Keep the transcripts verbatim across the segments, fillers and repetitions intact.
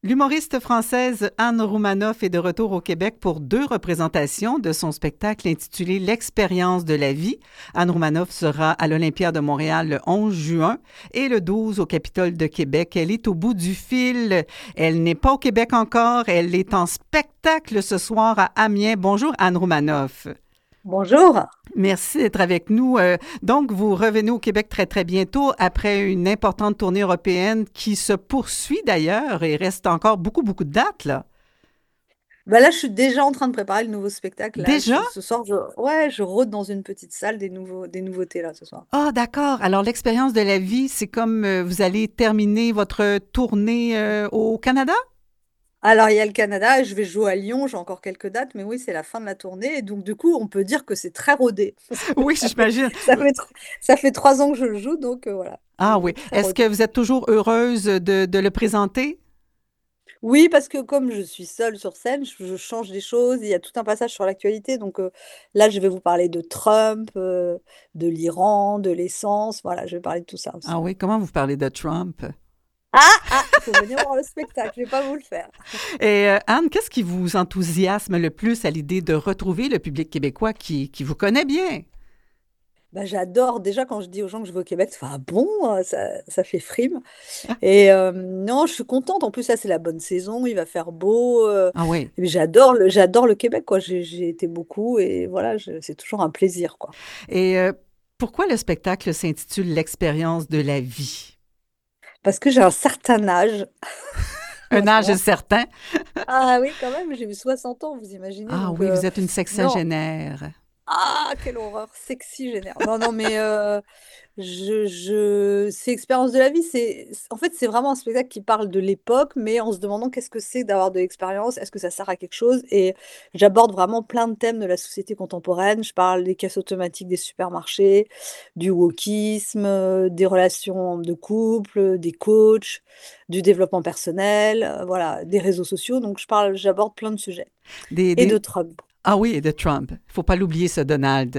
L'humoriste française Anne Roumanoff est de retour au Québec pour deux représentations de son spectacle intitulé L'expérience de la vie. Anne Roumanoff sera à l'Olympia de Montréal le onze juin et le douze au Capitole de Québec. Elle est au bout du fil. Elle n'est pas au Québec encore. Elle est en spectacle ce soir à Amiens. Bonjour Anne Roumanoff. Bonjour. Merci d'être avec nous. Euh, donc, vous revenez au Québec très, très bientôt après une importante tournée européenne qui se poursuit d'ailleurs et reste encore beaucoup, beaucoup de dates, là. Bah là, je suis déjà en train de préparer le nouveau spectacle. Là, Déjà? Je- ce soir, je, ouais, je rôde dans une petite salle des nouveaux, des nouveautés là ce soir. Ah, d'accord. Alors, l'expérience de la vie, c'est comme euh, vous allez terminer votre tournée euh, au Canada? Alors, il y a le Canada, et je vais jouer à Lyon, j'ai encore quelques dates, mais oui, c'est la fin de la tournée. Et donc, du coup, on peut dire que c'est très rodé. Parce que Oui, ça fait, j'imagine. ça fait, tr- ça fait trois ans que je le joue, donc euh, voilà, Ah oui. c'est très Est-ce rodé. que vous êtes toujours heureuse de, de le présenter? Oui, parce que comme je suis seule sur scène, je, je change des choses. Il y a tout un passage sur l'actualité. Donc euh, là, je vais vous parler de Trump, euh, de l'Iran, de l'essence. Voilà, je vais parler de tout ça Ah aussi. oui, comment vous parlez de Trump? Ah, ah, il faut venir voir le spectacle, je vais pas vous le faire. Et euh, Anne, qu'est-ce qui vous enthousiasme le plus à l'idée de retrouver le public québécois qui, qui vous connaît bien? Bah, j'adore, déjà quand je dis aux gens que je vais au Québec, ça fait ah bon, euh, ça, ça fait frime. Et euh, non, je suis contente, en plus là c'est la bonne saison, il va faire beau. euh, Ah oui. et j'adore le, j'adore le Québec, quoi. J'ai, j'ai été beaucoup et voilà, je- c'est toujours un plaisir, quoi. Et euh, pourquoi le spectacle s'intitule L'expérience de la vie? Parce que j'ai un certain âge Un âge maintenant. certain. Ah oui, quand même, j'ai eu soixante ans, vous imaginez, Ah donc oui, euh, vous êtes une non. sexagénaire. Ah, quelle horreur, sexy génère. Non, non, mais euh, Je, je... c'est expérience de la vie. C'est, en fait, c'est vraiment un spectacle qui parle de l'époque, mais en se demandant qu'est-ce que c'est d'avoir de l'expérience, est-ce que ça sert à quelque chose? Et j'aborde vraiment plein de thèmes de la société contemporaine. Je parle des caisses automatiques des supermarchés, du wokisme, euh, des relations de couple, des coachs, du développement personnel, euh, voilà, des réseaux sociaux. Donc, je parle, j'aborde plein de sujets. Des, Et de des... Trump. Ah oui, et de Trump. Il faut pas l'oublier, ce Donald.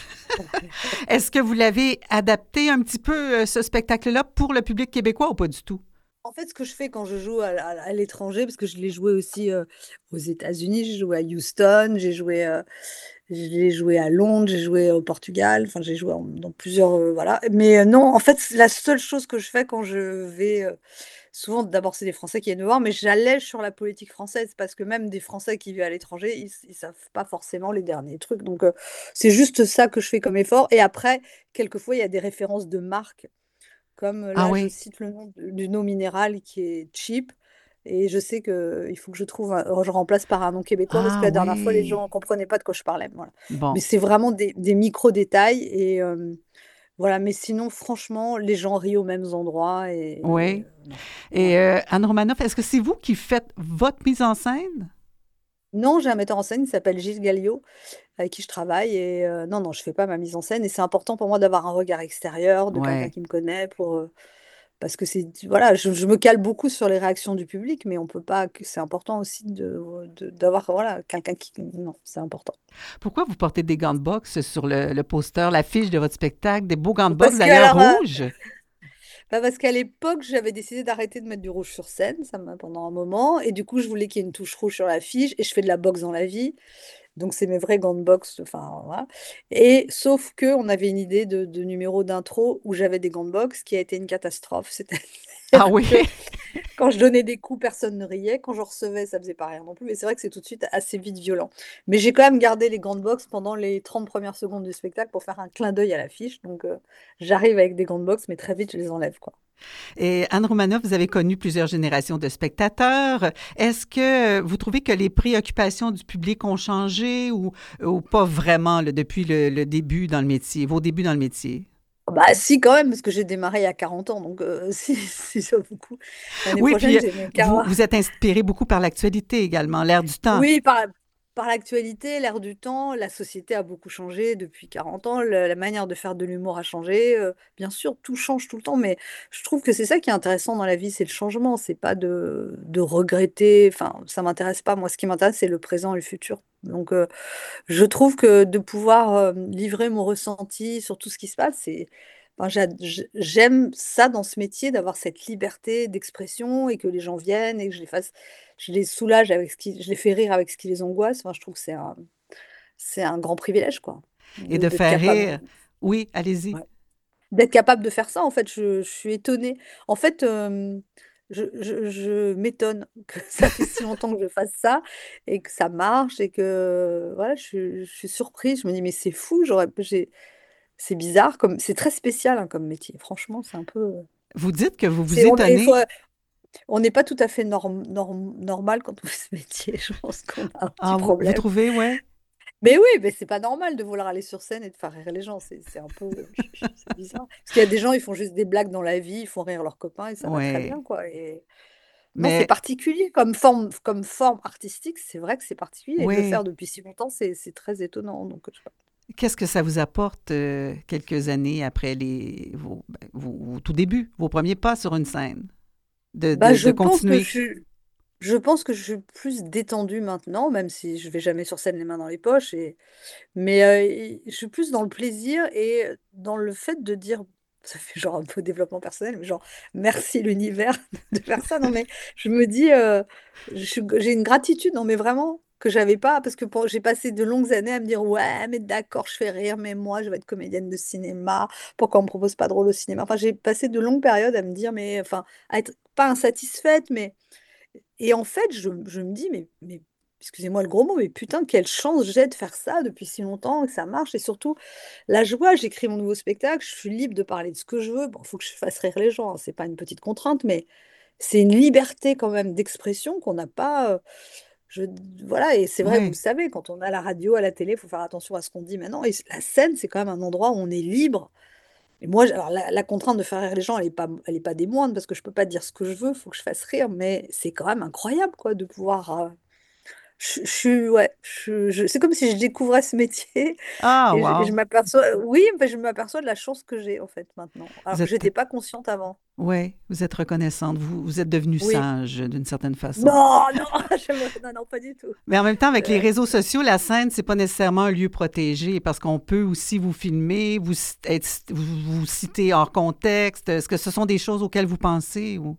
Est-ce que vous l'avez adapté un petit peu, euh, ce spectacle-là, pour le public québécois ou pas du tout? En fait, ce que je fais quand je joue à, à- à l'étranger, parce que je l'ai joué aussi euh, aux États-Unis, j'ai joué à Houston, j'ai joué, euh, je l'ai joué à Londres, j'ai joué au Portugal, enfin j'ai joué en- dans plusieurs, euh, voilà. Mais euh, non, en fait, c'est la seule chose que je fais quand je vais, euh, souvent d'abord c'est des Français qui viennent me voir, mais j'allège sur la politique française parce que même des Français qui vivent à l'étranger, ils, ils savent pas forcément les derniers trucs. Donc euh, c'est juste ça que je fais comme effort. Et après, quelquefois, il y a des références de marques comme Ah là, je oui. cite le nom de- d'une eau minérale qui est cheap. Et je sais qu'il faut que je trouve, un- je remplace par un nom québécois parce que Ah la dernière fois, les gens oui. ne comprenaient pas de quoi je parlais. Voilà. Mais Bon. c'est vraiment des, des micro-détails. Et euh, voilà. Mais sinon, franchement, les gens rient aux mêmes endroits. Et Oui. euh, non. Et Ouais. euh, Anne Romanoff, est-ce que c'est vous qui faites votre mise en scène? Non, j'ai un metteur en scène qui s'appelle Gilles Galliot, avec qui je travaille. Et euh, non, non, je fais pas ma mise en scène. Et c'est important pour moi d'avoir un regard extérieur, de quelqu'un Oui. qui me connaît pour, euh, parce que c'est, voilà, je, je me cale beaucoup sur les réactions du public, mais on peut pas, que c'est important aussi de, de- d'avoir, voilà, quelqu'un qui, non, c'est important. Pourquoi vous portez des gants de boxe sur le, le poster, l'affiche de votre spectacle, des beaux gants de boxe Parce que, d'ailleurs alors, euh, rouges? bah, parce qu'à l'époque, j'avais décidé d'arrêter de mettre du rouge sur scène, ça m'a pendant un moment, et du coup, je voulais qu'il y ait une touche rouge sur l'affiche, et je fais de la boxe dans la vie, donc c'est mes vrais gants de boxe, enfin, voilà. Et sauf que on avait une idée de, de numéro d'intro où j'avais des gants de boxe qui a été une catastrophe, Ah c'est-à-dire oui. que quand je donnais des coups, personne ne riait. Quand je recevais, ça faisait pas rire non plus. Mais c'est vrai que c'est tout de suite assez vite violent. Mais j'ai quand même gardé les gants de boxe pendant les trente premières secondes du spectacle pour faire un clin d'œil à l'affiche. Donc euh, j'arrive avec des gants de boxe, mais très vite, je les enlève, quoi. Et Anne Romanoff, vous avez connu plusieurs générations de spectateurs. Est-ce que vous trouvez que les préoccupations du public ont changé ou, ou pas vraiment là, depuis le, le début dans le métier, vos débuts dans le métier? Bah si, quand même, parce que j'ai démarré il y a quarante ans. Donc euh, si, si, ça vaut beaucoup. L'année Oui, puis prochaine, euh, j'ai mes vous, quarante. vous êtes inspiré beaucoup par l'actualité également, l'air du temps. Oui, par, par l'actualité, l'air du temps, la société a beaucoup changé depuis quarante ans, le- la manière de faire de l'humour a changé. euh, bien sûr, tout change tout le temps, mais je trouve que c'est ça qui est intéressant dans la vie, c'est le changement, c'est pas de, de regretter, enfin, ça m'intéresse pas. Moi, ce qui m'intéresse, c'est le présent et le futur. Donc, euh, je trouve que de pouvoir euh, livrer mon ressenti sur tout ce qui se passe, c'est Enfin, j'ad j j'aime ça dans ce métier, d'avoir cette liberté d'expression et que les gens viennent et que je les fasse je les soulage avec ce qui je les fais rire avec ce qui les angoisse. Enfin, je trouve que c'est un c'est un grand privilège, quoi, Et de de d'être faire capable rire. Oui, allez-y. ouais, d'être capable de faire ça, en fait. Je je suis étonnée. En fait, hem, je je je m'étonne que ça fait si longtemps que je fasse ça et que ça marche et que voilà, je suis je suis surprise. Je me dis: «Mais c'est fou, j'aurais j'ai» c'est bizarre comme c'est très spécial, hein, comme métier. Franchement, c'est un peu, heu, Vous dites que vous c'est vous on est il faut, étonnez. on n'est pas tout à fait norm norm normal quand on fait ce métier. Je pense qu'on a un petit Ah, vous, vous problème. trouvez, ouais? Mais oui, mais c'est pas normal de vouloir aller sur scène et de faire rire les gens. C'est c'est un peu, c'est bizarre. Parce qu'il y a des gens, ils font juste des blagues dans la vie, ils font rire leurs copains et ça va très Ouais. bien, quoi. Et non, c'est Mais, particulier comme forme comme forme artistique, c'est vrai que c'est particulier et de le ouais. faire depuis si longtemps, c'est c'est très étonnant, donc je sais pas. Qu'est-ce que ça vous apporte euh, quelques années après les, vos, ben, vos- vos tout débuts, vos premiers pas sur une scène, de, Bah, de, je de pense que je continuer? suis je pense que je suis plus détendue maintenant, même si je vais jamais sur scène les mains dans les poches et mais, heu, i je suis plus dans le plaisir et dans le fait de dire ça fait genre un peu développement personnel, mais genre: «Merci l'univers de faire ça». Non, mais je me dis, heu, je suis j'ai une gratitude, non, mais vraiment, que j'avais pas parce que pen j'ai passé de longues années à me dire: «Ouais, mais d'accord, je fais rire, mais moi, je veux être comédienne de cinéma. Pourquoi on me propose pas de rôle au cinéma?» Enfin, j'ai passé de longues périodes à me dire, mais enfin, à être pas insatisfaite, mais et en fait, je je me dis: «Mais mais excusez-moi le gros mot, mais putain, quelle chance j'ai de faire ça depuis si longtemps, que ça marche» et surtout, la joie, j'écris mon nouveau spectacle, je suis libre de parler de ce que je veux. Bon, il faut que je fasse rire les gens, hein, c'est pas une petite contrainte, mais c'est une liberté quand même d'expression qu'on n'a pas, heu, je voilà et c'est vrai, vous le Ouais, savez, quand on a la radio, à la télé, il faut faire attention à ce qu'on dit maintenant et la scène, c'est quand même un endroit où on est libre et moi, j alors la la contrainte de faire rire les gens, elle est pas elle est pas des moindres parce que je peux pas dire ce que je veux, il faut que je fasse rire, mais c'est quand même incroyable quoi de pouvoir, heu, je je suis ouais, je je c'est comme si je découvrais ce métier ah, et je et je wow. m'aperçois oui, enfin, je m'aperçois de la chance que j'ai en fait maintenant, alors Vous que êtes, j'étais pas consciente avant. ouais, vous êtes reconnaissante. Vous, vous êtes devenue Oui. sage d'une certaine façon. Non, non, je me non, non, pas du tout. Mais en même temps, avec les Heu, réseaux sociaux, la scène, c'est pas nécessairement un lieu protégé parce qu'on peut aussi vous filmer, vous, ci- être- vous, vous citer hors contexte. Est-ce que ce sont des choses auxquelles vous pensez ou?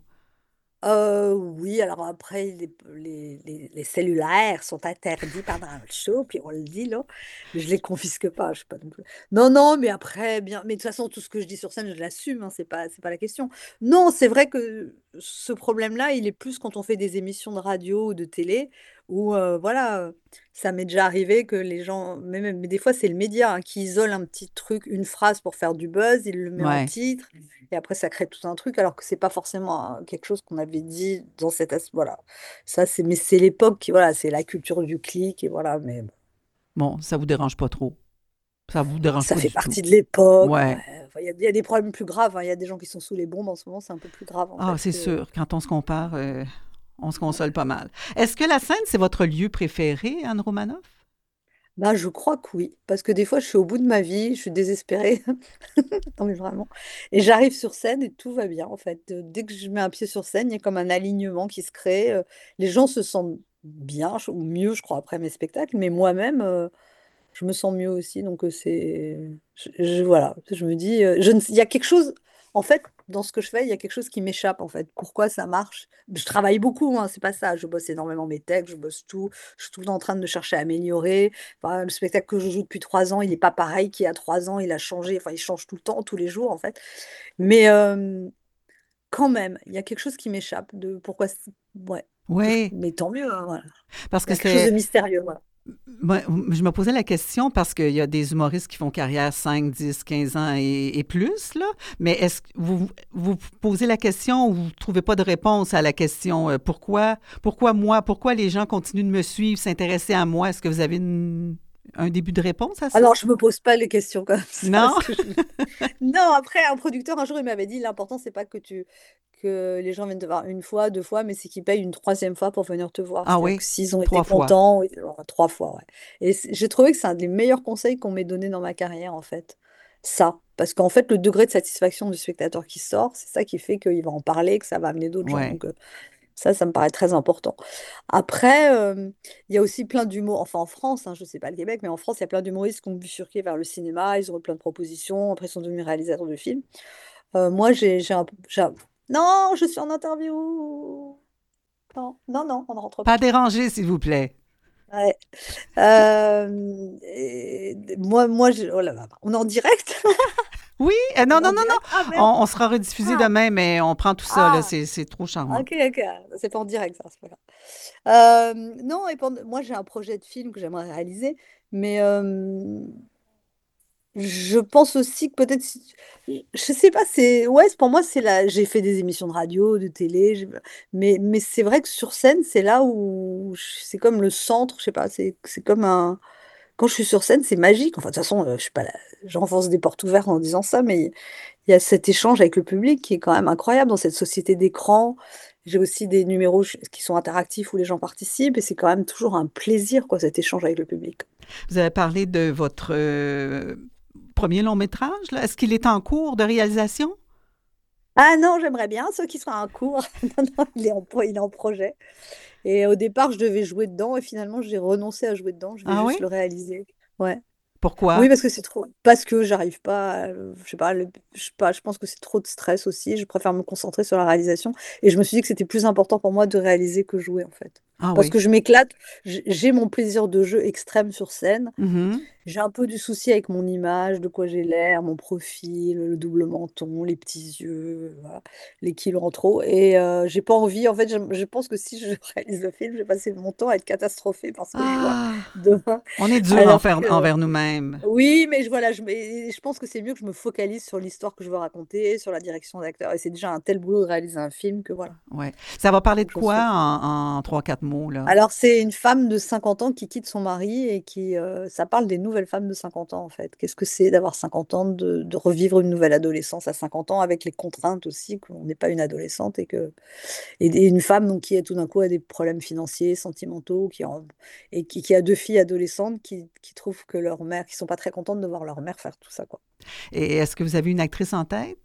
Heu, oui, alors après les les les les cellulaires sont interdits pendant le show, puis on le dit là, mais je les confisque pas, je sais pas non plus. Non, non, mais après bien mais de toute façon tout ce que je dis sur scène, je l'assume, hein, c'est pas c'est pas la question. Non, c'est vrai que ce problème-là, il est plus quand on fait des émissions de radio ou de télé où, heu, voilà, heu, ça m'est déjà arrivé que les gens mais même mais des fois c'est le média, hein, qui isole un petit truc, une phrase pour faire du buzz, il le met en Ouais, titre et après ça crée tout un truc alors que c'est pas forcément, heu, quelque chose qu'on avait dit dans cet as voilà. Ça c'est mais c'est l'époque qui voilà, c'est la culture du clic et voilà, mais bon, bon, ça vous dérange pas trop. Ça vous dérange ça pas fait du tout. partie de l'époque, ouais. Ouais. Enfin, il y a il y a des problèmes plus graves, hein. Il y a des gens qui sont sous les bombes en ce moment, c'est un peu plus grave en Ah, fait c'est que sûr. Quand on se compare, euh, on se console ouais. pas mal. Est-ce que la scène, c'est votre lieu préféré, Anne Romanoff? Bah, je crois que oui, parce que des fois je suis au bout de ma vie, je suis désespérée. Non mais vraiment et j'arrive sur scène et tout va bien en fait. Heu, dès que je mets un pied sur scène, il y a comme un alignement qui se crée, heu, les gens se sentent bien, ch ou mieux je crois après mes spectacles, mais moi-même, heu, je me sens mieux aussi donc heu, c'est je je voilà, je me dis, heu, je ne il y a quelque chose en fait, dans ce que je fais, il y a quelque chose qui m'échappe en fait. Pourquoi ça marche? Je travaille beaucoup, hein, c'est pas ça, je bosse énormément mes textes, je bosse tout, je suis tout le temps en train de chercher à améliorer. Enfin, le spectacle que je joue depuis trois ans, il est pas pareil qu'il y a trois ans, il a changé, enfin il change tout le temps, tous les jours en fait. Mais hem, quand même, il y a quelque chose qui m'échappe de pourquoi c ouais, que je Oui, mais tant mieux, hein, voilà. parce Il y que a quelque chose de c'est. mystérieux, voilà. Moi, je me posais la question parce qu'il y a des humoristes qui font carrière cinq, dix, quinze ans et, et plus, là. Mais est-ce que vous vous posez la question ou vous ne trouvez pas de réponse à la question euh, pourquoi, pourquoi moi, pourquoi les gens continuent de me suivre, s'intéresser à moi? Est-ce que vous avez une- un début de réponse à Ah ça? non, je me pose pas les questions comme ça Non? parce que je non, après un producteur un jour il m'avait dit: «L'important c'est pas que tu que les gens viennent te voir une fois, deux fois, mais c'est qu'ils payent une troisième fois pour venir te voir». Ah C'est-à-dire que oui, s'ils ont été trois fois. contents, oui, alors trois fois, ouais et c j'ai trouvé que c'est un des meilleurs conseils qu'on m'ait donné dans ma carrière en fait. Ça, parce qu'en fait le degré de satisfaction du spectateur qui sort, c'est ça qui fait qu'il va en parler, que ça va amener d'autres gens Ouais. donc heu, Ça, ça me paraît très important. Après, euh, il y a aussi plein d'humour, enfin en France, hein, je ne sais pas le Québec, mais en France, il y a plein d'humoristes qui ont bifurqué vers le cinéma, ils ont eu plein de propositions, après ils sont devenus réalisateurs de films. Euh, moi, j'ai j'ai un, j'ai un- Non, je suis en interview. Non, non, non, on ne rentre Pas pas. déranger, s'il vous plaît. Ouais. Euh, et moi, moi je- oh là là, on est en direct? Oui, euh, On non, est non, en non, non. direct? Ah merde! On, on sera rediffusé Ah, demain, mais on prend tout ça, là. ah, C'est, c'est trop charmant. ok, ok. C'est pas en direct, ça, c'est pas grave. Euh, non, et pendant- moi, j'ai un projet de film que j'aimerais réaliser, mais euh, je pense aussi que peut-être, si- je sais pas, c'est, ouais, c'est- pour moi, c'est là, j'ai fait des émissions de radio, de télé, j'ai- mais, mais c'est vrai que sur scène, c'est là où je- c'est comme le centre, je sais pas, c'est, c'est comme un, quand je suis sur scène, c'est magique. Enfin, de toute façon, euh, je suis pas là, j'enfonce des portes ouvertes en disant ça, mais il y a cet échange avec le public qui est quand même incroyable dans cette société d'écran. J'ai aussi des numéros ch- qui sont interactifs où les gens participent et c'est quand même toujours un plaisir, quoi, cet échange avec le public. Vous avez parlé de votre euh, premier long métrage, là. Est-ce qu'il est en cours de réalisation? Ah non, j'aimerais bien ceux qui sera un cours. Non, non, il est en, pro- il est en projet. Et au départ, je devais jouer dedans et finalement, j'ai renoncé à jouer dedans. Je vais Ah juste oui? le réaliser. Ouais. Pourquoi? Oui, parce que c'est trop. Parce que j'arrive pas. à- Je sais pas, le- je sais pas. Je pense que c'est trop de stress aussi. Je préfère me concentrer sur la réalisation. Et je me suis dit que c'était plus important pour moi de réaliser que jouer, en fait. Ah Parce oui. que je m'éclate. J- J'ai mon plaisir de jeu extrême sur scène. Mhm. J'ai un peu du souci avec mon image, de quoi j'ai l'air, mon profil, le double menton, les petits yeux, voilà, les kilos en trop. Et euh, j'ai pas envie. En fait, je, je pense que si je réalise le film, je vais passer mon temps à être catastrophée par ce que je vois Ah, demain. on est dur Alors envers, que. envers nous-mêmes. Oui, mais je, voilà, je, mais je pense que c'est mieux que je me focalise sur l'histoire que je veux raconter, sur la direction d'acteur. Et c'est déjà un tel boulot de réaliser un film que voilà. Ouais. Ça va parler de Je quoi sais. en, en trois, quatre mots, là? Alors, c'est une femme de cinquante ans qui quitte son mari et qui. Euh, ça parle des nouvelles femmes de cinquante ans, en fait. Qu'est-ce que c'est d'avoir cinquante ans, de, de revivre une nouvelle adolescence à cinquante ans, avec les contraintes aussi, qu'on n'est pas une adolescente et que. Et, et une femme donc, qui, tout d'un coup, a des problèmes financiers, sentimentaux, qui en- et qui, qui a deux filles adolescentes qui, qui trouvent que leur mère, qui sont pas très contentes de voir leur mère faire tout ça, quoi. Et est-ce que vous avez une actrice en tête?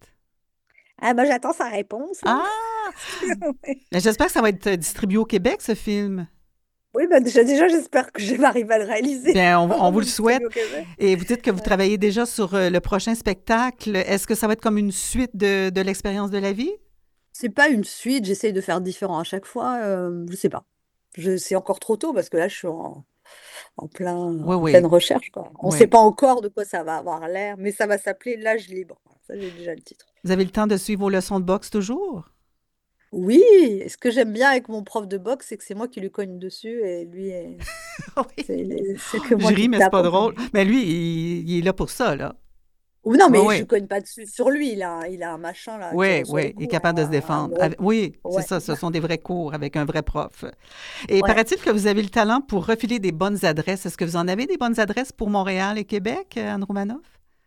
Ah ben j'attends sa réponse là. Ah! Ben, j'espère que ça va être euh, distribué au Québec, ce film. Oui, bah déjà, déjà j'espère que je vais arriver à le réaliser Bien, on, on avant vous de le le souhaite. distribuer au Québec. Et vous dites que vous Ouais. travaillez déjà sur euh, le prochain spectacle. Est-ce que ça va être comme une suite de, de l'expérience de la vie? C'est pas une suite, j'essaye de faire différent à chaque fois. Euh, je sais pas. Je, c'est encore trop tôt parce que là je suis en, en plein, Oui, en pleine oui, recherche, quoi. On sait oui. pas encore de quoi ça va avoir l'air, mais ça va s'appeler L'âge libre. Ça, j'ai déjà le titre. Vous avez le temps de suivre vos leçons de boxe toujours? Oui, et ce que j'aime bien avec mon prof de boxe, c'est que c'est moi qui lui cogne dessus et lui, est- Oui. c'est c'est que Je moi ris, qui mais c'est tape pas un peu. drôle. Mais lui, il, il est là pour ça, là. Ou non, Oui, mais je oui. cogne pas dessus sur lui. Il a, un- il a un machin là Oui, qui- sur les oui, il est coudes, capable de se un, un défendre. gros. Avec- oui, c'est Ouais, ça, ce sont des vrais cours avec un vrai prof. Et ouais. paraît-il que vous avez le talent pour refiler des bonnes adresses. Est-ce que vous en avez des bonnes adresses pour Montréal et Québec, euh, Anne Romanoff?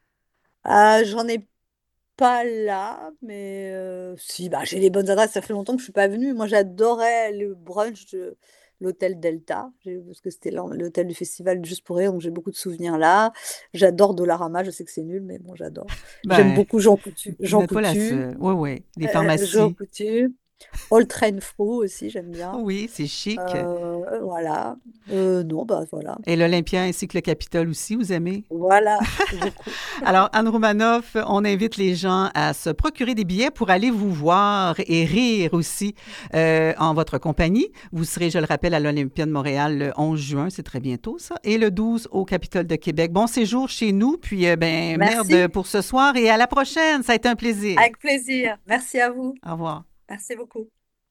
Euh, j'en ai pas là, mais euh, si, bah, j'ai les bonnes adresses. Ça fait longtemps que je suis pas venue. Moi, j'adorais le brunch de l'hôtel Delta, j'ai- parce que c'était l'hô- l'hôtel du festival Juste pour rire, donc j'ai beaucoup de souvenirs là. J'adore Dollarama. Je sais que c'est nul, mais bon, j'adore. J'aime Ben, beaucoup Jean Coutu. vous Jean n'êtes pas la Coutu. seule. Oui, oui. Les Euh, Jean pharmacies. Coutu. All Train Fro aussi, j'aime bien. Oui, c'est chic. Euh, voilà. Euh, non, bah voilà. Et l'Olympia ainsi que le Capitole aussi, vous aimez? Voilà, beaucoup. Alors, Anne Romanoff, on invite les gens à se procurer des billets pour aller vous voir et rire aussi euh, en votre compagnie. Vous serez, je le rappelle, à l'Olympia de Montréal le onze juin, c'est très bientôt ça, et le douze au Capitole de Québec. Bon séjour chez nous, puis euh, ben merde Merci, pour ce soir et à la prochaine. Ça a été un plaisir. avec plaisir. Merci à vous. Au revoir. Merci beaucoup.